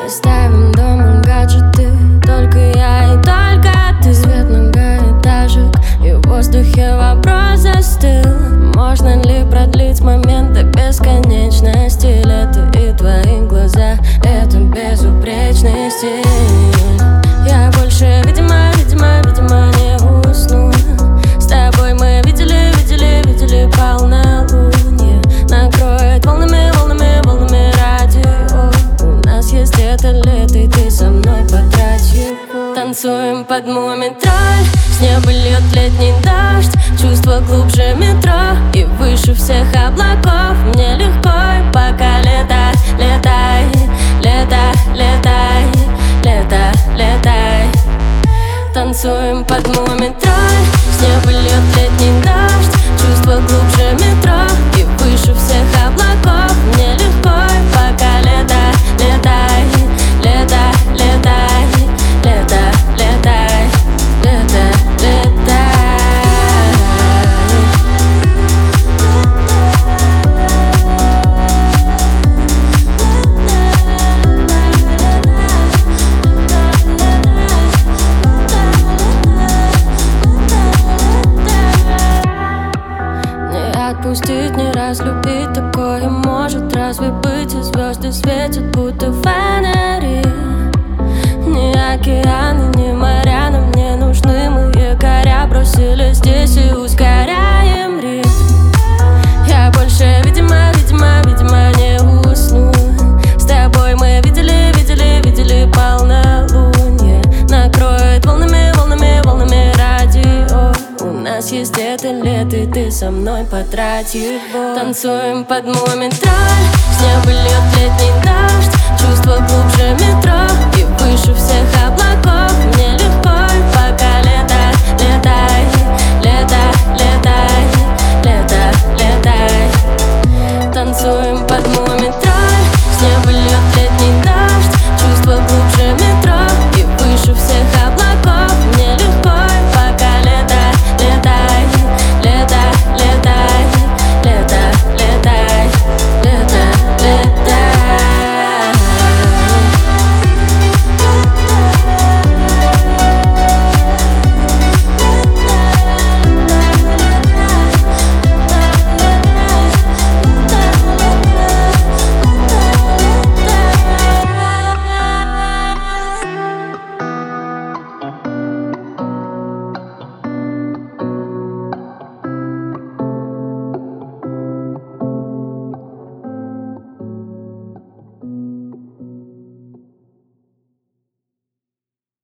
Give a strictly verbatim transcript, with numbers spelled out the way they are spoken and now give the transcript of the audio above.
Оставим дома гаджеты, только я и только ты. Свет многоэтажек, и в воздухе вопрос застыл: можно ли продлить момент до бесконечности? Лето и твои глаза — это безупречный стиль. Я больше, видимо, видимо, видимо, не усну. С тобой мы видели, видели, видели полнолуние. Накроет волнами, волнами, волнами радио. У нас есть это лето, и ты со мной потрать его. Танцуем под мумий-тролль, с неба льет летний дождь. Чувство глубже метро и выше всех облаков. Мне легко, пока лето, летай, лето, летай, лето, летай. Танцуем под мумий-тролль, с неба льет летний дождь. Чувство глубже метро и выше всех облаков. Мне легко, пока лето, летай, лето, летай, лето, летай, лето, летай. Отпустить, не разлюбить, такое может разве быть? И звезды светят, будто фонари. Ни океаны, ни моря нам не нужны. Мы якоря бросили здесь и ускоряем ритм. Я больше, видимо, видимо, видимо, не усну. С тобой мы видели, видели, видели полнолуние. Накроет волнами, волнами, волнами радио. У нас есть это лето, и ты со мной потрать его. Танцуем под мумий-тролль, с неба льет летний дождь.